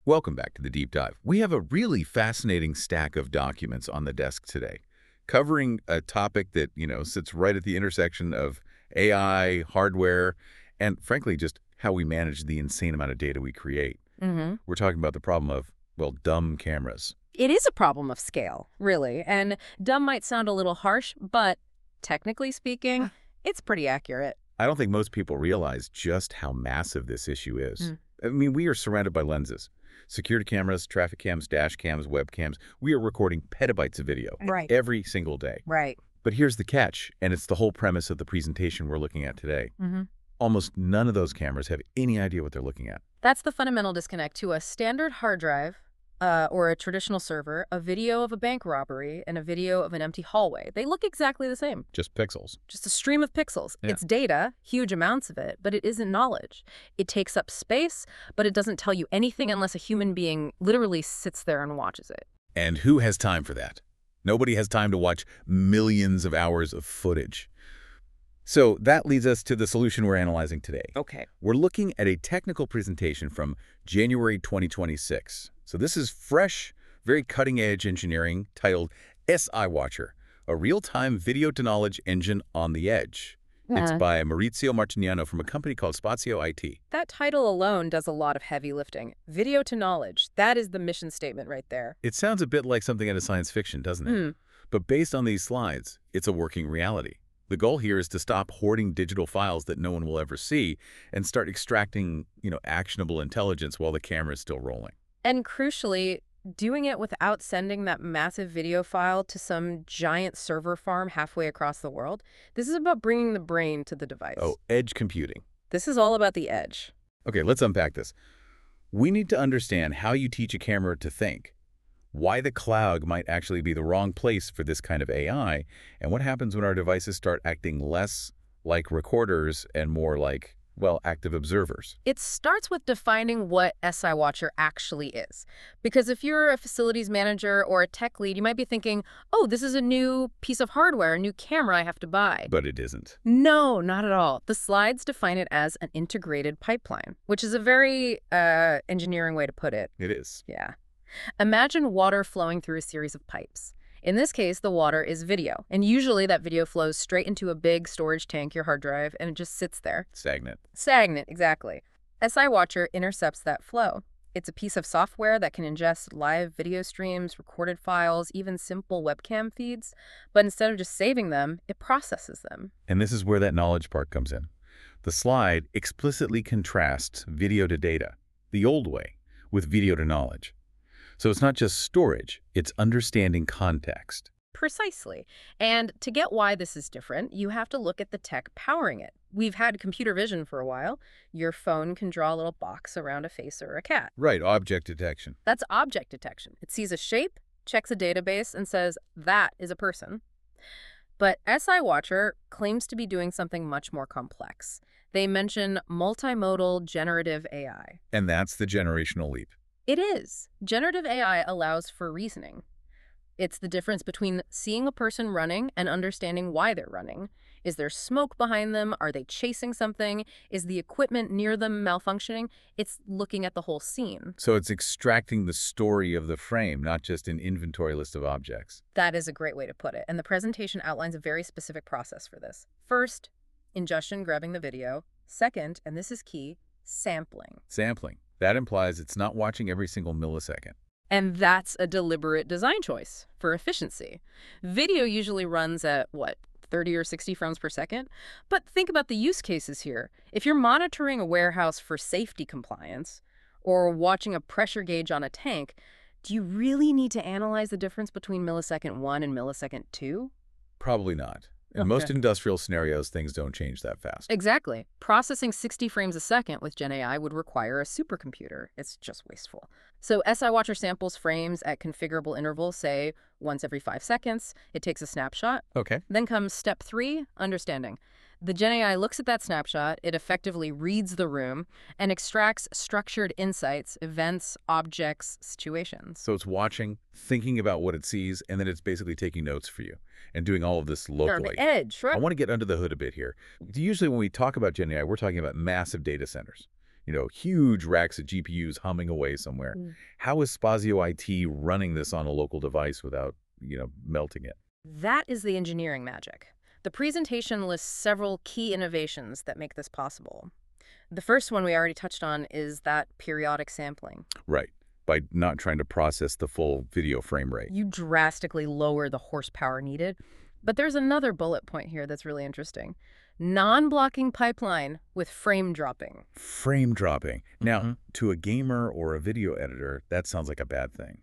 Welcome back to the Deep Dive. We have a really fascinating stack of documents on the desk today, covering a topic that, sits right at the intersection of AI, hardware, and frankly, just how we manage the insane amount of data we create. We're talking about the problem of, well, dumb cameras. It is a problem of scale, really, and dumb might sound a little harsh, but technically speaking, it's pretty accurate. I don't think most people realize just how massive this issue is. I mean, we are surrounded by lenses. Security cameras, traffic cams, dash cams, webcams. We are recording petabytes of video Right. every single day. Right. But here's the catch, and it's the whole premise of the presentation we're looking at today. Almost none of those cameras have any idea what they're looking at. That's the fundamental disconnect. To a standard hard drive or a traditional server, a video of a bank robbery and a video of an empty hallway, they look exactly the same. Just pixels. Just a stream of pixels. Yeah. It's data, huge amounts of it, but it isn't knowledge. It takes up space, but it doesn't tell you anything unless a human being literally sits there and watches it. And who has time for that? Nobody has time to watch millions of hours of footage. So that leads us to the solution we're analyzing today. Okay. We're looking at a technical presentation from January 2026. So this is fresh, very cutting-edge engineering titled SI Watcher, a real-time video-to-knowledge engine on the edge. It's by Maurizio Martignano from a company called Spazio IT. That title alone does a lot of heavy lifting. Video to knowledge. That is the mission statement right there. It sounds a bit like something out of science fiction, doesn't it? But based on these slides, it's a working reality. The goal here is to stop hoarding digital files that no one will ever see and start extracting, actionable intelligence while the camera is still rolling. And crucially, doing it without sending that massive video file to some giant server farm halfway across the world. This is about bringing the brain to the device. Oh, edge computing. This is all about the edge. Okay, let's unpack this. We need to understand how you teach a camera to think, why the cloud might actually be the wrong place for this kind of AI, and what happens when our devices start acting less like recorders and more like, well, active observers. It starts with defining what SI Watcher actually is. Because if you're a facilities manager or a tech lead, you might be thinking, oh, this is a new piece of hardware, a new camera I have to buy. But it isn't. No, not at all. The slides define it as an integrated pipeline, which is a very engineering way to put it. It is. Yeah. Imagine water flowing through a series of pipes. In this case, the water is video, and usually that video flows straight into a big storage tank, your hard drive, and it just sits there. Stagnant. Stagnant, exactly. SI Watcher intercepts that flow. It's a piece of software that can ingest live video streams, recorded files, even simple webcam feeds, but instead of just saving them, it processes them. And this is where that knowledge part comes in. The slide explicitly contrasts video to data, the old way, with video to knowledge. So it's not just storage, it's understanding context. Precisely. And to get why this is different, you have to look at the tech powering it. We've had computer vision for a while. Your phone can draw a little box around a face or a cat. Right, object detection. That's object detection. It sees a shape, checks a database, and says, that is a person. But SI Watcher claims to be doing something much more complex. They mention multimodal generative AI. And that's the generational leap. It is. Generative AI allows for reasoning. It's the difference between seeing a person running and understanding why they're running. Is there smoke behind them? Are they chasing something? Is the equipment near them malfunctioning? It's looking at the whole scene. So it's extracting the story of the frame, not just an inventory list of objects. That is a great way to put it. And the presentation outlines a very specific process for this. First, ingestion, grabbing the video. Second, and this is key, sampling. Sampling. That implies it's not watching every single millisecond. And that's a deliberate design choice for efficiency. Video usually runs at, 30 or 60 frames per second? But think about the use cases here. If you're monitoring a warehouse for safety compliance or watching a pressure gauge on a tank, do you really need to analyze the difference between millisecond 1 and millisecond 2? Probably not. In most industrial scenarios, things don't change that fast. Exactly. Processing 60 frames a second with GenAI would require a supercomputer. It's just wasteful. So SI Watcher samples frames at configurable intervals, say once every 5 seconds. It takes a snapshot. Okay. Then comes step 3, understanding. The GenAI looks at that snapshot, it effectively reads the room, and extracts structured insights, events, objects, situations. So it's watching, thinking about what it sees, and then it's basically taking notes for you and doing all of this locally. On the edge, right? I want to get under the hood a bit here. Usually when we talk about GenAI, we're talking about massive data centers. huge racks of GPUs humming away somewhere. How is Spazio IT running this on a local device without, melting it? That is the engineering magic. The presentation lists several key innovations that make this possible. The first one we already touched on is that periodic sampling. Right. By not trying to process the full video frame rate. You drastically lower the horsepower needed. But there's another bullet point here that's really interesting. Non-blocking pipeline with frame dropping. Frame dropping. Now, to a gamer or a video editor, that sounds like a bad thing.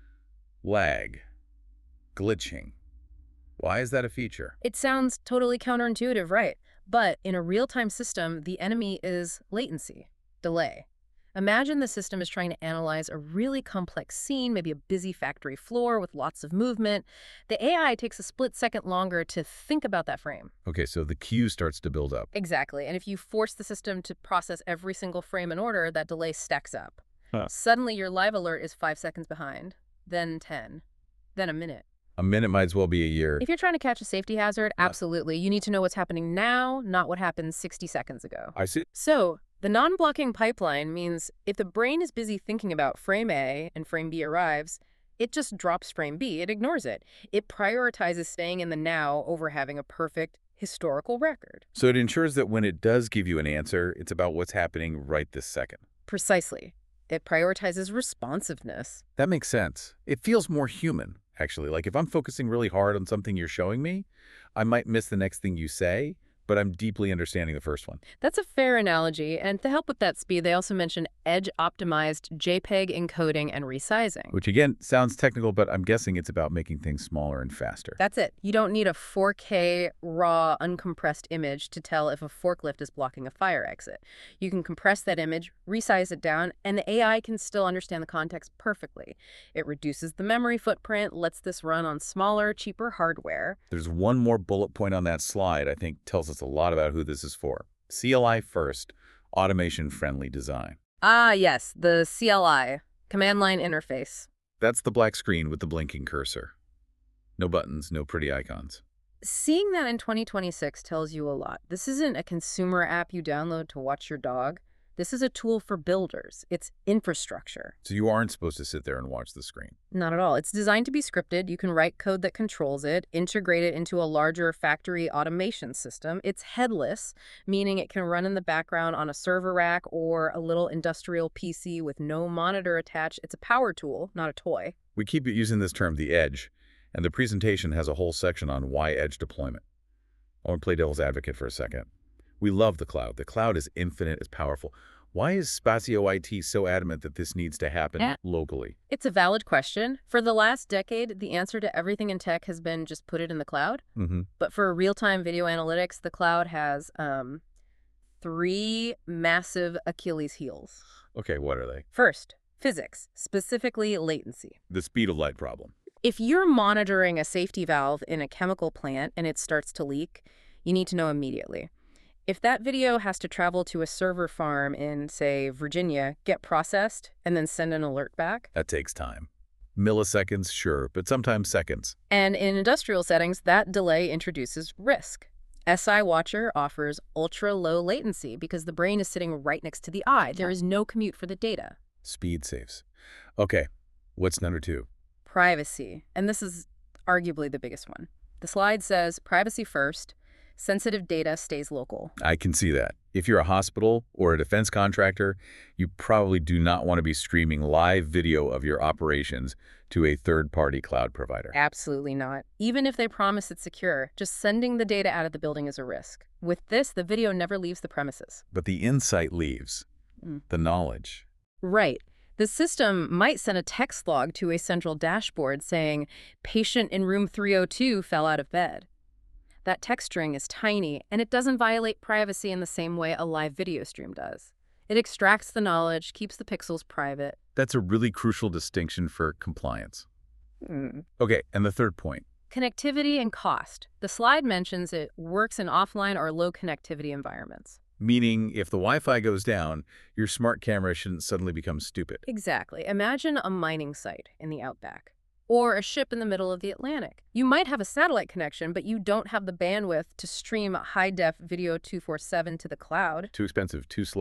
Lag. Glitching. Why is that a feature? It sounds totally counterintuitive, right? But in a real-time system, the enemy is latency, delay. Imagine the system is trying to analyze a really complex scene, maybe a busy factory floor with lots of movement. The AI takes a split second longer to think about that frame. Okay, so the queue starts to build up. Exactly. And if you force the system to process every single frame in order, that delay stacks up. Huh. Suddenly, your live alert is 5 seconds behind, then 10, then a minute. A minute might as well be a year. If you're trying to catch a safety hazard, absolutely. You need to know what's happening now, not what happened 60 seconds ago. I see. So, the non-blocking pipeline means if the brain is busy thinking about frame A and frame B arrives, it just drops frame B. It ignores it. It prioritizes staying in the now over having a perfect historical record. So it ensures that when it does give you an answer, it's about what's happening right this second. Precisely. It prioritizes responsiveness. That makes sense. It feels more human, actually. Like if I'm focusing really hard on something you're showing me, I might miss the next thing you say, but I'm deeply understanding the first one. That's a fair analogy, and to help with that speed, they also mention edge-optimized JPEG encoding and resizing. Which again, sounds technical, but I'm guessing it's about making things smaller and faster. That's it. You don't need a 4K raw, uncompressed image to tell if a forklift is blocking a fire exit. You can compress that image, resize it down, and the AI can still understand the context perfectly. It reduces the memory footprint, lets this run on smaller, cheaper hardware. There's one more bullet point on that slide I think tells us a lot about who this is for. CLI first, automation-friendly design. Ah, yes, the CLI, command line interface. That's the black screen with the blinking cursor. No buttons, no pretty icons. Seeing that in 2026 tells you a lot. This isn't a consumer app you download to watch your dog. This is a tool for builders. It's infrastructure. So you aren't supposed to sit there and watch the screen. Not at all. It's designed to be scripted. You can write code that controls it, integrate it into a larger factory automation system. It's headless, meaning it can run in the background on a server rack or a little industrial PC with no monitor attached. It's a power tool, not a toy. We keep using this term, the edge, and the presentation has a whole section on why edge deployment. I want to play devil's advocate for a second. We love the cloud. The cloud is infinite, it's powerful. Why is Spazio IT so adamant that this needs to happen locally? It's a valid question. For the last decade, the answer to everything in tech has been just put it in the cloud. But for real-time video analytics, the cloud has 3 massive Achilles heels. Okay, what are they? First, physics, specifically latency. The speed of light problem. If you're monitoring a safety valve in a chemical plant and it starts to leak, you need to know immediately. If that video has to travel to a server farm in, say, Virginia, get processed, and then send an alert back. That takes time. Milliseconds, sure, but sometimes seconds. And in industrial settings, that delay introduces risk. SI Watcher offers ultra-low latency because the brain is sitting right next to the eye. There is no commute for the data. Speed saves. Okay, what's number 2? Privacy. And this is arguably the biggest one. The slide says privacy first. Sensitive data stays local. I can see that. If you're a hospital or a defense contractor, you probably do not want to be streaming live video of your operations to a third-party cloud provider. Absolutely not. Even if they promise it's secure, just sending the data out of the building is a risk. With this, the video never leaves the premises. But the insight leaves. The knowledge. Right. The system might send a text log to a central dashboard saying, patient in room 302 fell out of bed. That text string is tiny, and it doesn't violate privacy in the same way a live video stream does. It extracts the knowledge, keeps the pixels private. That's a really crucial distinction for compliance. Okay, and the third point. Connectivity and cost. The slide mentions it works in offline or low connectivity environments. Meaning, if the Wi-Fi goes down, your smart camera shouldn't suddenly become stupid. Exactly. Imagine a mining site in the outback. Or a ship in the middle of the Atlantic. You might have a satellite connection, but you don't have the bandwidth to stream high-def video 247 to the cloud. Too expensive, too slow.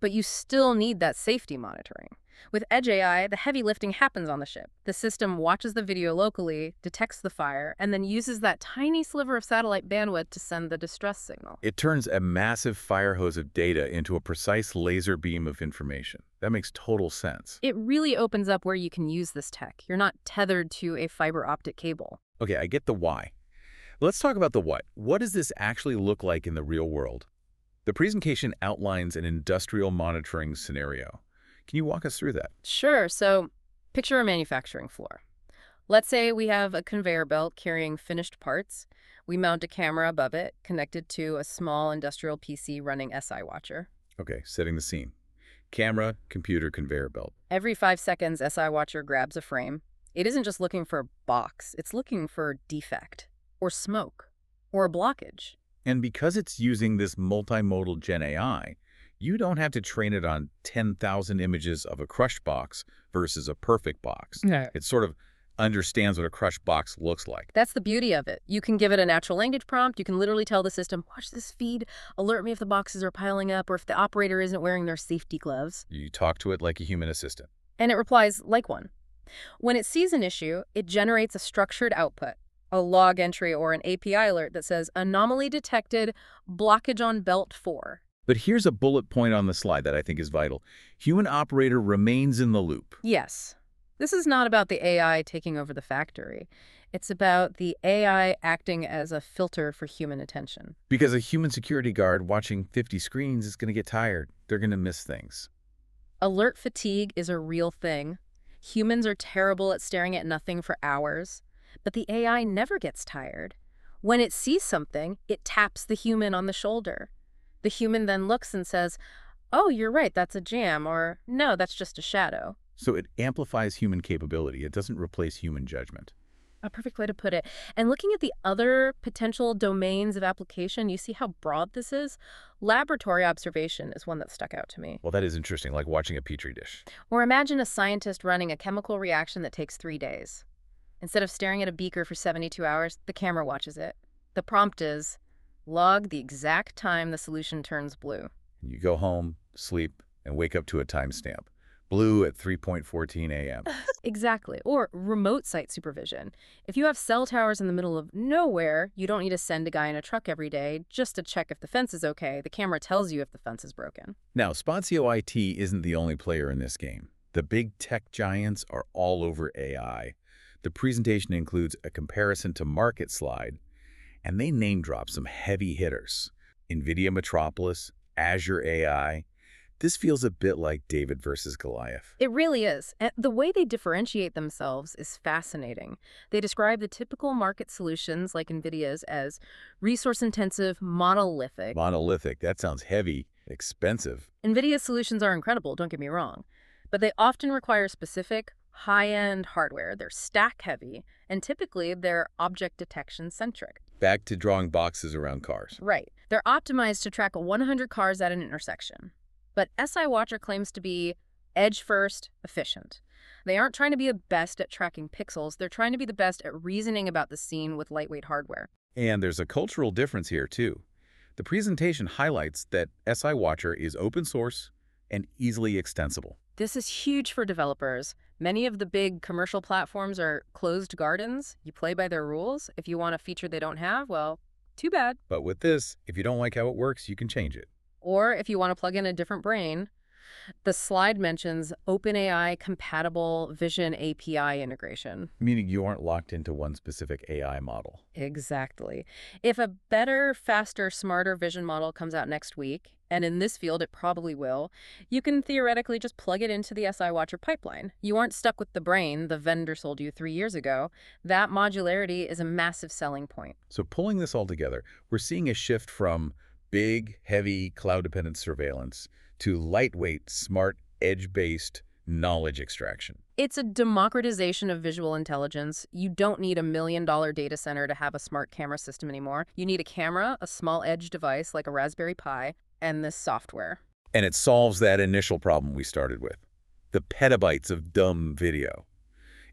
but you still need that safety monitoring. With Edge AI, the heavy lifting happens on the ship. The system watches the video locally, detects the fire, and then uses that tiny sliver of satellite bandwidth to send the distress signal. It turns a massive fire hose of data into a precise laser beam of information. That makes total sense. It really opens up where you can use this tech. You're not tethered to a fiber optic cable. Okay, I get the why. Let's talk about the what. What does this actually look like in the real world? The presentation outlines an industrial monitoring scenario. Can you walk us through that? Sure, so picture a manufacturing floor. Let's say we have a conveyor belt carrying finished parts. We mount a camera above it, connected to a small industrial PC running SI Watcher. Okay, setting the scene. Camera, computer, conveyor belt. Every 5 seconds, SI Watcher grabs a frame. It isn't just looking for a box, it's looking for defect, or smoke, or a blockage. And because it's using this multimodal Gen AI, you don't have to train it on 10,000 images of a crushed box versus a perfect box. Yeah. It sort of understands what a crushed box looks like. That's the beauty of it. You can give it a natural language prompt. You can literally tell the system, watch this feed, alert me if the boxes are piling up or if the operator isn't wearing their safety gloves. You talk to it like a human assistant. And it replies like one. When it sees an issue, it generates a structured output, a log entry or an API alert that says, anomaly detected, blockage on belt 4. But here's a bullet point on the slide that I think is vital. Human operator remains in the loop. Yes. This is not about the AI taking over the factory. It's about the AI acting as a filter for human attention. Because a human security guard watching 50 screens is going to get tired. They're going to miss things. Alert fatigue is a real thing. Humans are terrible at staring at nothing for hours, but the AI never gets tired. When it sees something, it taps the human on the shoulder. The human then looks and says, oh, you're right, that's a jam, or no, that's just a shadow. So it amplifies human capability. It doesn't replace human judgment. A perfect way to put it. And looking at the other potential domains of application, you see how broad this is? Laboratory observation is one that stuck out to me. Well, that is interesting, like watching a petri dish. Or imagine a scientist running a chemical reaction that takes 3 days. Instead of staring at a beaker for 72 hours, the camera watches it. The prompt is, log the exact time the solution turns blue. You go home, sleep, and wake up to a timestamp. Blue at 3:14 a.m. Exactly. Or remote site supervision. If you have cell towers in the middle of nowhere, you don't need to send a guy in a truck every day just to check if the fence is okay. The camera tells you if the fence is broken. Now, Spazio IT isn't the only player in this game. The big tech giants are all over AI. The presentation includes a comparison to market slide, and they name drop some heavy hitters. NVIDIA Metropolis, Azure AI. This feels a bit like David versus Goliath. It really is. And the way they differentiate themselves is fascinating. They describe the typical market solutions like NVIDIA's as resource-intensive, monolithic. Monolithic, that sounds heavy, expensive. NVIDIA's solutions are incredible, don't get me wrong. But they often require specific, high-end hardware. They're stack-heavy, and typically they're object detection-centric. Back to drawing boxes around cars. Right. They're optimized to track 100 cars at an intersection. But SI Watcher claims to be edge-first, efficient. They aren't trying to be the best at tracking pixels. They're trying to be the best at reasoning about the scene with lightweight hardware. And there's a cultural difference here, too. The presentation highlights that SI Watcher is open source and easily extensible. This is huge for developers. Many of the big commercial platforms are closed gardens. You play by their rules. If you want a feature they don't have, well, too bad. But with this, if you don't like how it works, you can change it. Or if you want to plug in a different brain, the slide mentions OpenAI compatible Vision API integration. Meaning you aren't locked into one specific AI model. Exactly. If a better, faster, smarter vision model comes out next week, and in this field it probably will, you can theoretically just plug it into the SI Watcher pipeline. You aren't stuck with the brain the vendor sold you 3 years ago. That modularity is a massive selling point. So pulling this all together, we're seeing a shift from big, heavy, cloud-dependent surveillance to lightweight, smart, edge-based knowledge extraction. It's a democratization of visual intelligence. You don't need $1 million data center to have a smart camera system anymore. You need a camera, a small edge device like a Raspberry Pi, and this software. And it solves that initial problem we started with, the petabytes of dumb video.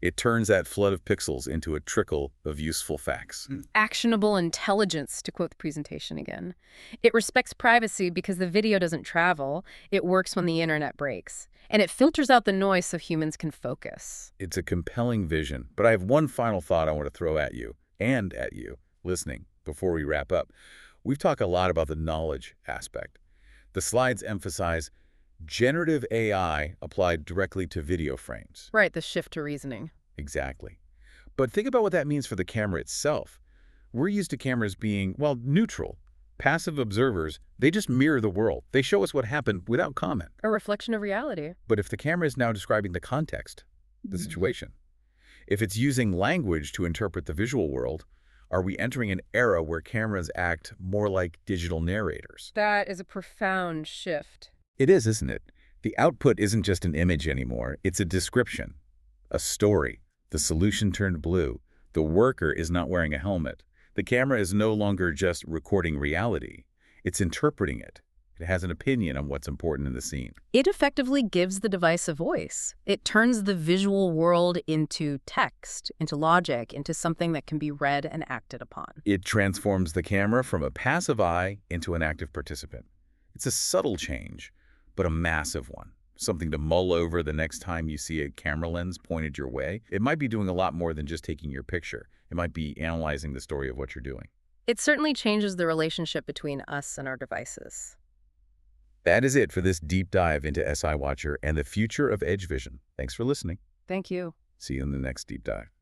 It turns that flood of pixels into a trickle of useful facts. Actionable intelligence, to quote the presentation again. It respects privacy because the video doesn't travel. It works when the internet breaks. And it filters out the noise so humans can focus. It's a compelling vision, but I have one final thought I want to throw at you, and at you, listening, before we wrap up. We've talked a lot about the knowledge aspect. The slides emphasize generative AI applied directly to video frames. Right, the shift to reasoning. Exactly. But think about what that means for the camera itself. We're used to cameras being, well, neutral. Passive observers, they just mirror the world. They show us what happened without comment. A reflection of reality. But if the camera is now describing the context, the situation, if it's using language to interpret the visual world, are we entering an era where cameras act more like digital narrators? That is a profound shift. It is, isn't it? The output isn't just an image anymore. It's a description, a story. The solution turned blue. The worker is not wearing a helmet. The camera is no longer just recording reality. It's interpreting it. It has an opinion on what's important in the scene. It effectively gives the device a voice. It turns the visual world into text, into logic, into something that can be read and acted upon. It transforms the camera from a passive eye into an active participant. It's a subtle change, but a massive one. Something to mull over the next time you see a camera lens pointed your way. It might be doing a lot more than just taking your picture. It might be analyzing the story of what you're doing. It certainly changes the relationship between us and our devices. That is it for this deep dive into SI Watcher and the future of Edge Vision. Thanks for listening. Thank you. See you in the next deep dive.